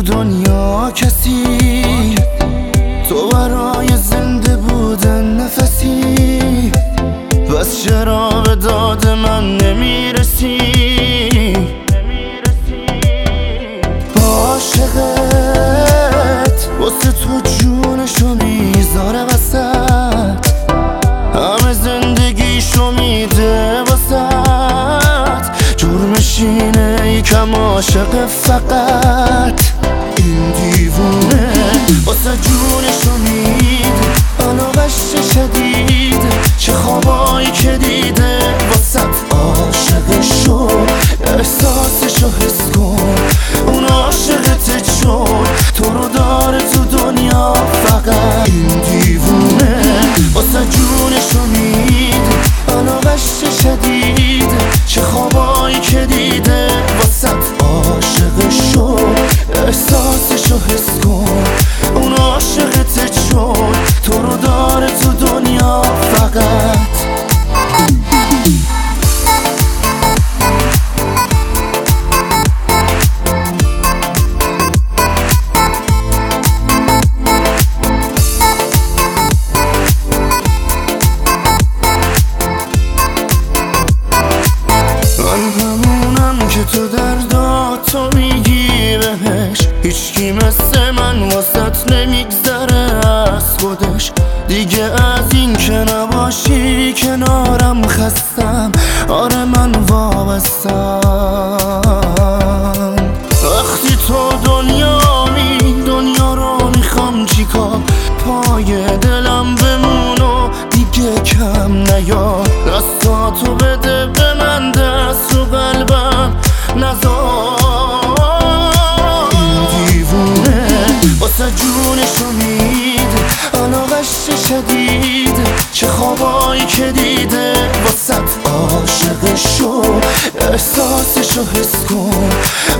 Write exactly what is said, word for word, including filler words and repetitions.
دنیا کسی، تو برای زنده بودن نفسی، بس چرا به داد من نمیرسی؟ عاشقت واسه تو جونشو میذاره وسط، همه زندگیشو میده واسط. جرمش اینه یکم عاشق فقط، این دیوونه واسه جونشو میده، علاقش شدید، چه خوابایی که دیده واسط. عاشقشو احساسشو حس کن، اون عاشقته چون تو رو داره تو دنیا فقط. این دیوونه واسه جونشو میده، علاقش شدید، چه خوابایی که دیده واسط. عاشقشو احساسشو حس کن، اون عاشقته چون تو رو داره تو دنیا فقط. که تو درداتو میگی بهش، هیچکی مثل من واسط نمیگذره از خودش. دیگه از این که نباشی کنارم خستم، آره من وابستم. وقتی تو دنیا می دنیا رو میخوام چیکار، پای دلم بمون و دیگه کم نیا. دستاتو بده به من، دست رو قلبم نزار. این دیوونه واسه جونشو میده، علاقش شدید، چه خوابایی که دیده واسط. عاشقشو احساسشو حس کن،